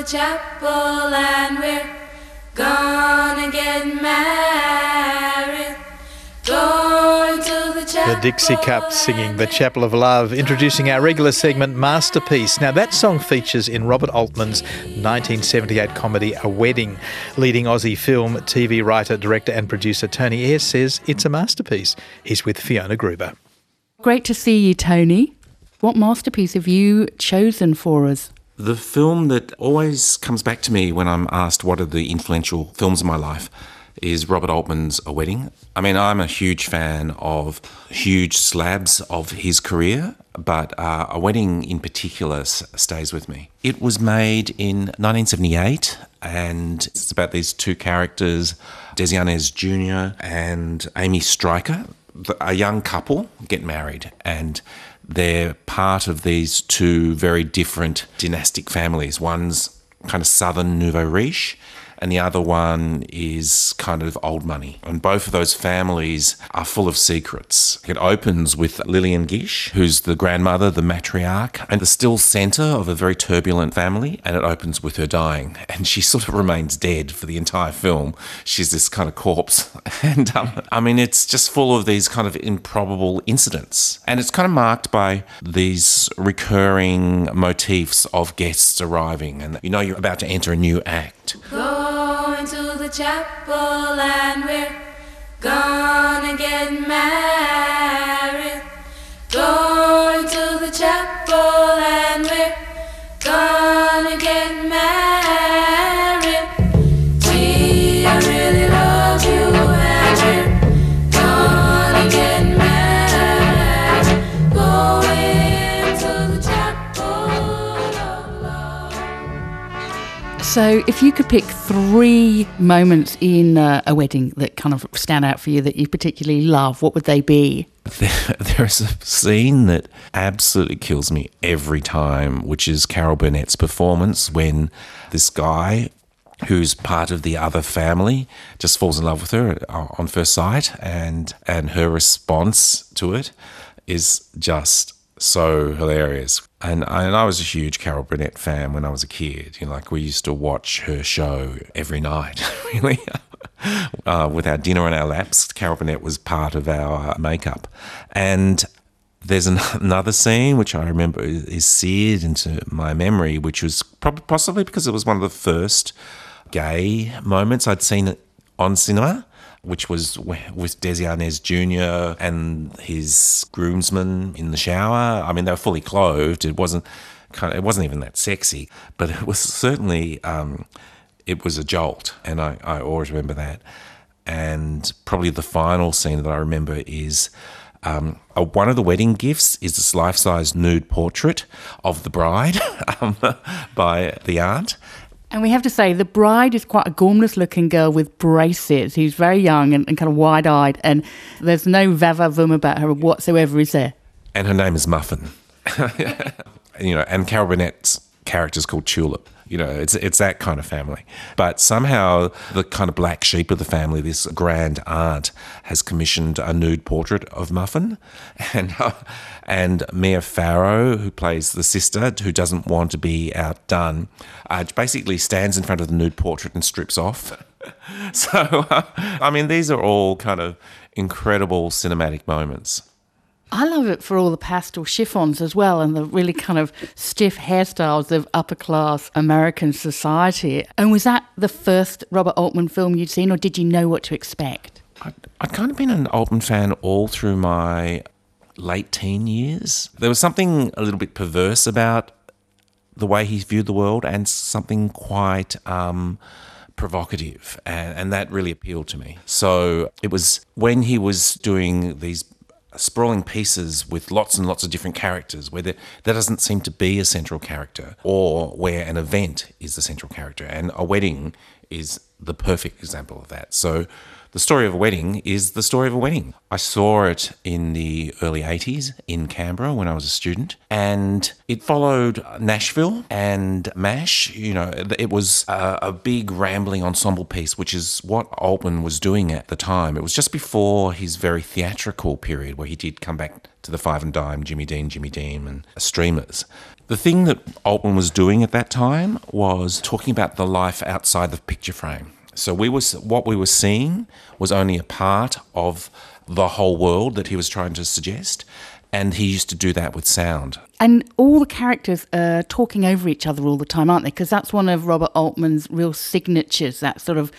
the chapel and we're gonna get married. Going to the chapel. The Dixie Cup singing The Chapel of Love, introducing our regular segment Masterpiece. Now that song features in Robert Altman's 1978 comedy A Wedding. Leading Aussie film, TV writer, director and producer Tony Ayres says it's a masterpiece. He's with Fiona Gruber. Great to see you, Tony. What masterpiece have you chosen for us? The film that always comes back to me when I'm asked what are the influential films of my life is Robert Altman's A Wedding. I mean, I'm a huge fan of huge slabs of his career, but A Wedding in particular stays with me. It was made in 1978, and it's about these two characters, Desi Arnaz Jr. and Amy Stryker. A young couple get married, and they're part of these two very different dynastic families. One's kind of southern nouveau riche, and the other one is kind of old money. And both of those families are full of secrets. It opens with Lillian Gish, who's the grandmother, the matriarch, and the still centre of a very turbulent family. And it opens with her dying. And she sort of remains dead for the entire film. She's this kind of corpse. And I mean, it's just full of these kind of improbable incidents. And it's kind of marked by these recurring motifs of guests arriving. And you know you're about to enter a new act. Going to the chapel and we're gonna get married. Going to the chapel and we're gonna get married. Gee, I really love you and we're gonna get married. Going to the chapel of love. So if you could pick 3 moments in A Wedding that kind of stand out for you that you particularly love, what would they be? There's a scene that absolutely kills me every time, which is Carol Burnett's performance when this guy who's part of the other family just falls in love with her on first sight, and her response to it is just so hilarious. And I was a huge Carol Burnett fan when I was a kid. You know, like we used to watch her show every night, really. With our dinner on our laps, Carol Burnett was part of our makeup. And there's another scene which I remember is seared into my memory, which was possibly because it was one of the first gay moments I'd seen on cinema, which was with Desi Arnaz Jr. and his groomsmen in the shower. I mean, they were fully clothed. It wasn't even that sexy, but it was certainly it was a jolt, and I always remember that. And probably the final scene that I remember is one of the wedding gifts is this life-size nude portrait of the bride by the aunt. And we have to say, the bride is quite a gormless-looking girl with braces who's very young and kind of wide-eyed, and there's no va-va-voom about her whatsoever, is there? And her name is Muffin. You know, and Carol Burnett's character's called Tulip. You know, it's that kind of family. But somehow the kind of black sheep of the family, this grand aunt, has commissioned a nude portrait of Muffin. And Mia Farrow, who plays the sister, who doesn't want to be outdone, basically stands in front of the nude portrait and strips off. So, I mean, these are all kind of incredible cinematic moments. I love it for all the pastel chiffons as well and the really kind of stiff hairstyles of upper-class American society. And was that the first Robert Altman film you'd seen, or did you know what to expect? I'd kind of been an Altman fan all through my late teen years. There was something a little bit perverse about the way he viewed the world and something quite provocative, and that really appealed to me. So it was when he was doing these sprawling pieces with lots and lots of different characters where there doesn't seem to be a central character, or where an event is the central character. And A Wedding is the perfect example of that. So the story of A Wedding is the story of a wedding. I saw it in the early 80s in Canberra when I was a student, and it followed Nashville and MASH. You know, it was a big rambling ensemble piece, which is what Altman was doing at the time. It was just before his very theatrical period where he did come back to the Five and Dime, Jimmy Dean and Streamers. The thing that Altman was doing at that time was talking about the life outside the picture frame. So what we were seeing was only a part of the whole world that he was trying to suggest, and he used to do that with sound. And all the characters are talking over each other all the time, aren't they? Because that's one of Robert Altman's real signatures, that sort of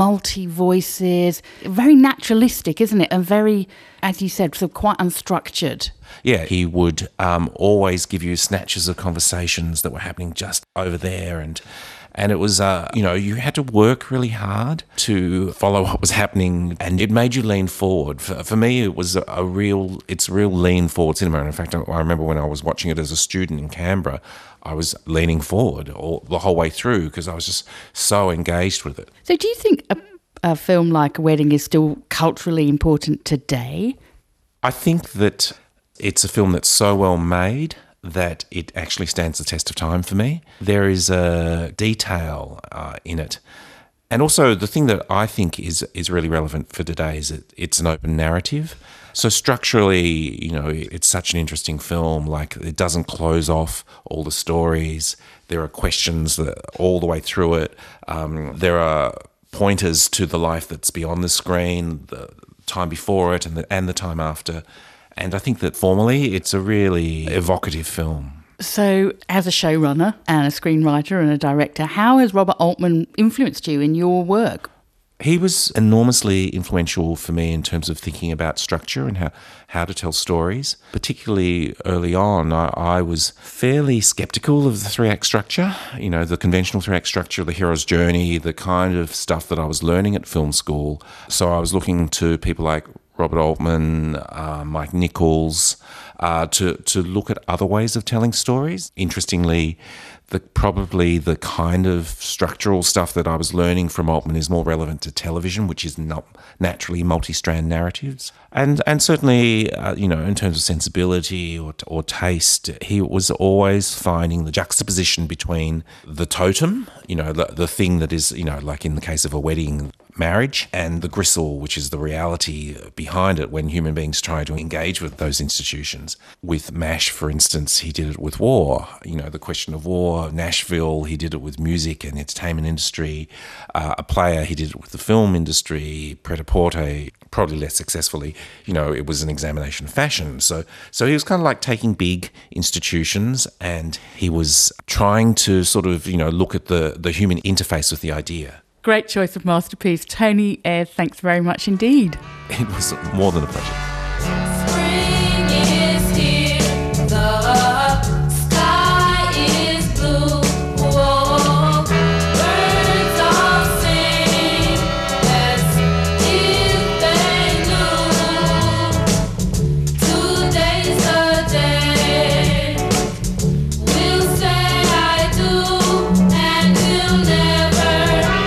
multi-voices. Very naturalistic, isn't it? And very, as you said, sort of quite unstructured. Yeah, he would always give you snatches of conversations that were happening just over there, and it was, you had to work really hard to follow what was happening, and it made you lean forward. For me, it was it's real lean forward cinema. And in fact, I remember when I was watching it as a student in Canberra, I was leaning forward the whole way through because I was just so engaged with it. So do you think a film like A Wedding is still culturally important today? I think that it's a film that's so well made that it actually stands the test of time for me. There is a detail in it. And also the thing that I think is really relevant for today is that it's an open narrative. So structurally, it's such an interesting film. Like, it doesn't close off all the stories. There are questions all the way through it. There are pointers to the life that's beyond the screen, the time before it and the time after. And I think that formally, it's a really evocative film. So, as a showrunner and a screenwriter and a director, how has Robert Altman influenced you in your work? He was enormously influential for me in terms of thinking about structure and how to tell stories. Particularly early on, I was fairly sceptical of the 3-act structure, the conventional 3-act structure of the hero's journey, the kind of stuff that I was learning at film school. So I was looking to people like Robert Altman, Mike Nichols, to look at other ways of telling stories. Interestingly, probably the kind of structural stuff that I was learning from Altman is more relevant to television, which is not naturally multi-strand narratives. And certainly, in terms of sensibility or taste, he was always finding the juxtaposition between the totem, the thing that is, like in the case of A Wedding, marriage, and the gristle, which is the reality behind it when human beings try to engage with those institutions. With MASH, for instance, he did it with war, the question of war. Nashville, he did it with music and entertainment industry. A Player, he did it with the film industry. Pret-a-Porter, probably less successfully, it was an examination of fashion. So he was kind of like taking big institutions and he was trying to sort of, look at the human interface with the idea. Great choice of masterpiece. Tony Ayres, thanks very much indeed. It was more than a pleasure. Spring is here, the sky is blue. Whoa, birds all sing as if they knew. Today's the day. We'll say I do, and we'll never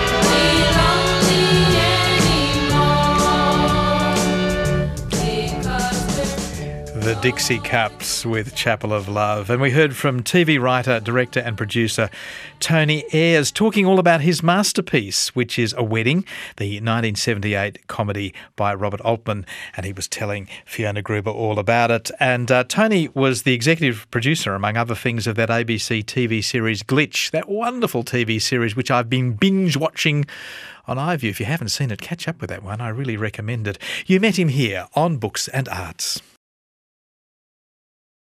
The Dixie Cups with Chapel of Love. And we heard from TV writer, director and producer Tony Ayres talking all about his masterpiece, which is A Wedding, the 1978 comedy by Robert Altman. And he was telling Fiona Gruber all about it. And Tony was the executive producer, among other things, of that ABC TV series Glitch, that wonderful TV series which I've been binge watching on iView. If you haven't seen it, catch up with that one. I really recommend it. You met him here on Books and Arts.